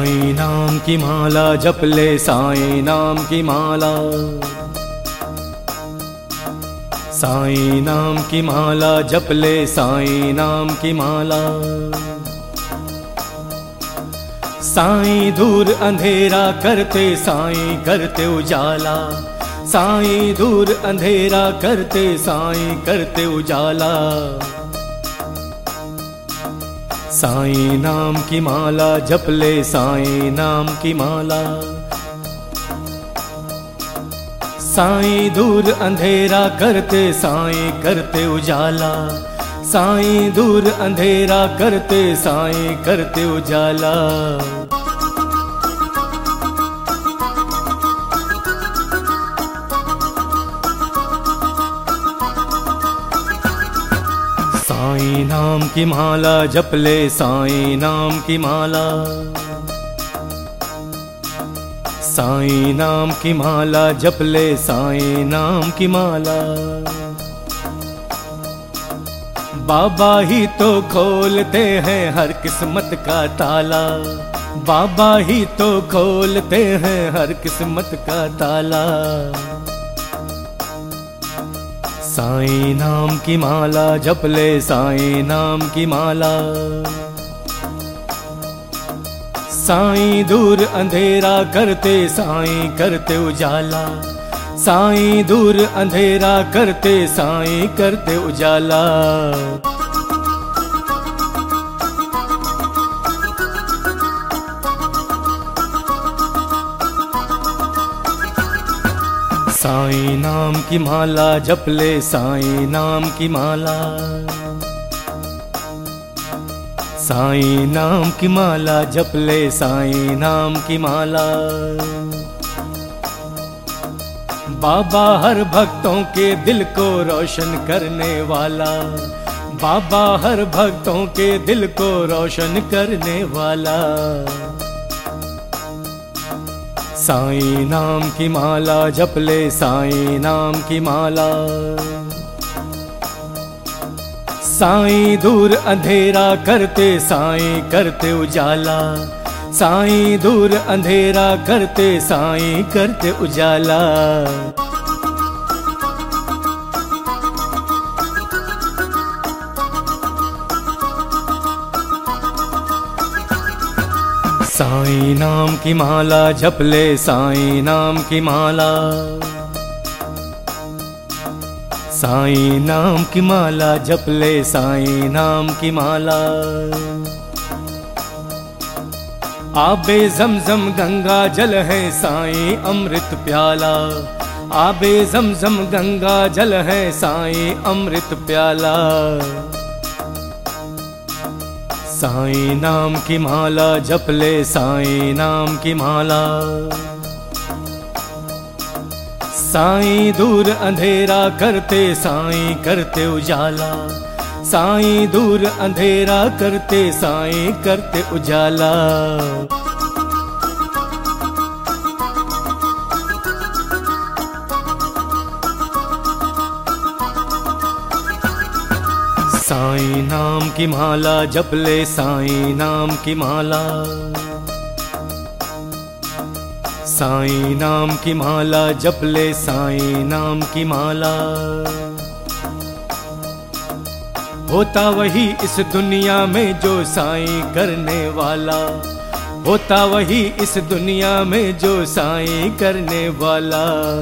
साईं नाम की माला जप ले, साईं नाम की माला। साईं नाम की माला जप ले, साईं नाम की माला। साईं दूर अंधेरा करते, साईं करते उजाला। साईं दूर अंधेरा करते, साईं करते उजाला। साईं नाम की माला जप ले, साईं नाम की माला। साईं दूर अंधेरा करते, साईं करते उजाला। साईं दूर अंधेरा करते, साईं करते उजाला। साईं नाम की माला जप ले, साईं नाम की माला। साईं नाम की माला जप ले, साईं नाम की माला। बाबा ही तो खोलते हैं हर किस्मत का ताला। बाबा ही तो खोलते हैं हर किस्मत का ताला। साईं नाम की माला जप ले, साईं नाम की माला। साईं दूर अंधेरा करते, साईं करते उजाला। साईं दूर अंधेरा करते, साईं करते उजाला। साईं नाम की माला जप ले, साईं नाम की माला। साईं नाम की माला जप ले, साईं नाम की माला। बाबा हर भक्तों के दिल को रोशन करने वाला। बाबा हर भक्तों के दिल को रोशन करने वाला। साईं नाम की माला जप ले, साईं नाम की माला। साईं दूर अंधेरा करते, साईं करते उजाला। साईं दूर अंधेरा करते, साईं करते उजाला। साईं नाम की माला जप ले, साईं नाम की माला। साईं नाम की माला जप ले, साईं नाम की माला। आबे ज़मज़म गंगा जल है, साईं अमृत प्याला। आबे ज़मज़म गंगा जल है, साईं अमृत प्याला। साईं नाम की माला जप ले, साईं नाम की माला। साईं दूर अंधेरा करते, साईं करते उजाला। साईं दूर अंधेरा करते, साईं करते उजाला। साईं नाम की माला जप ले, साईं नाम की माला। साईं नाम की माला जप ले, साईं नाम की माला। होता वही इस दुनिया में जो साईं करने वाला। होता वही इस दुनिया में जो साईं करने वाला।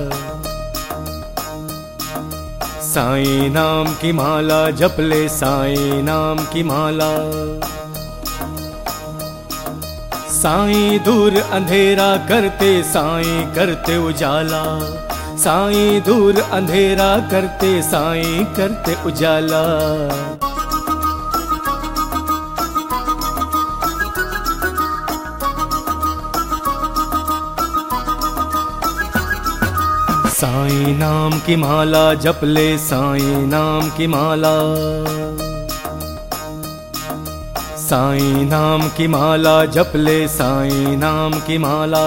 साईं नाम की माला जप ले, साईं नाम की माला। साईं दूर अंधेरा करते, साईं करते उजाला। साईं दूर अंधेरा करते, साईं करते उजाला। साईं नाम की माला जप ले, साईं नाम की माला। साईं नाम की माला जप ले, साईं नाम की माला।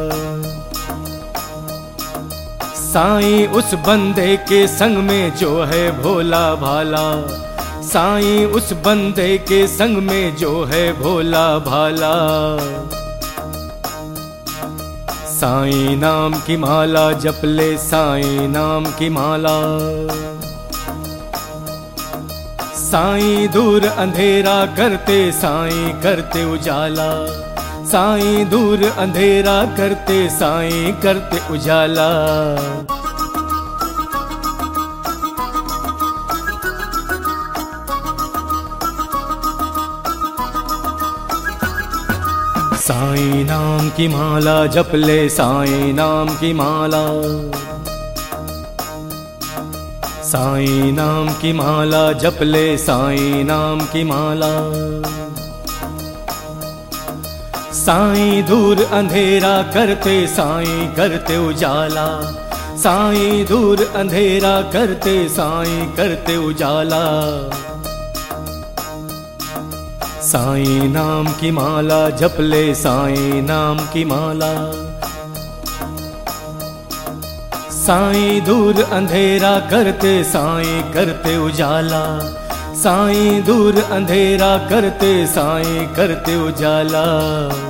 साईं उस बंदे के संग में जो है भोला भाला। साईं उस बंदे के संग में जो है भोला भाला। साईं नाम की माला जप ले, साईं नाम की माला। साईं दूर अंधेरा करते, साईं करते उजाला। साईं दूर अंधेरा करते, साईं करते उजाला। साईं नाम की माला जप ले, साईं नाम की माला। साईं नाम की माला जप ले, साईं नाम की माला। साईं दूर अंधेरा करते, साईं करते उजाला। साईं दूर अंधेरा करते, साईं करते उजाला। साईं नाम की माला जप ले, साईं नाम की माला। साईं दूर अंधेरा करते, साईं करते उजाला। साईं दूर अंधेरा करते, साईं करते उजाला।